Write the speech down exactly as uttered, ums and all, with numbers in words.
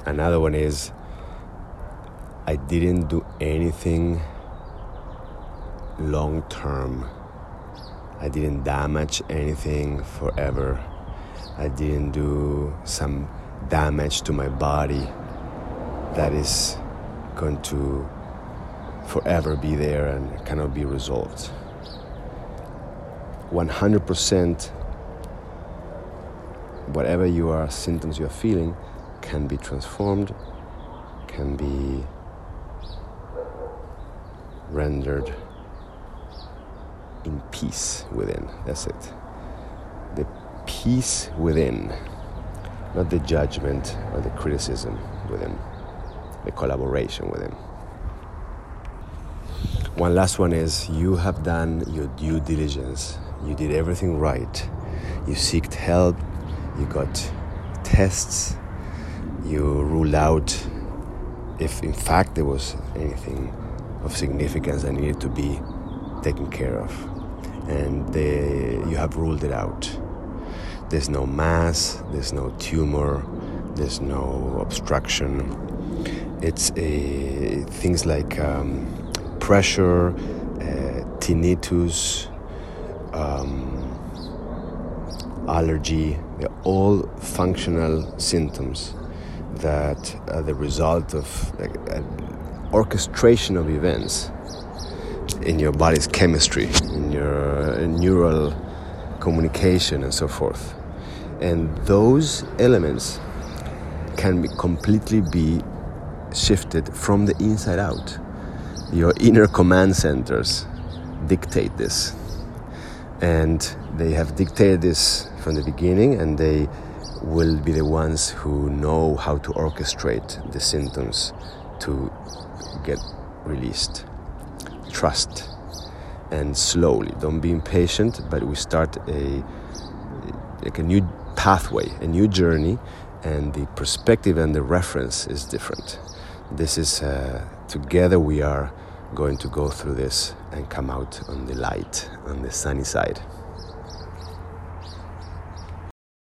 Another one is I didn't do anything long term. I didn't damage anything forever. I didn't do some damage to my body that is going to forever be there and cannot be resolved. one hundred percent whatever your symptoms you're feeling can be transformed, can be rendered in peace within. That's it. The peace within, not the judgment or the criticism within, the collaboration within. One last one is you have done your due diligence. You did everything right. You sought help. You got tests. You ruled out if in fact there was anything of significance that needed to be taken care of. And they, you have ruled it out. There's no mass, there's no tumor, there's no obstruction. It's a, things like um, pressure, uh, tinnitus, um, allergy. They're all functional symptoms that are the result of like, an orchestration of events in your body's chemistry, in your neural communication and so forth. And those elements can be completely be shifted from the inside out. Your inner command centers dictate this. And they have dictated this from the beginning, and they will be the ones who know how to orchestrate the symptoms to get released. Trust, and slowly, don't be impatient, but we start a like a new pathway, a new journey, and the perspective and the reference is different. This is uh, together we are going to go through this and come out on the light, on the sunny side.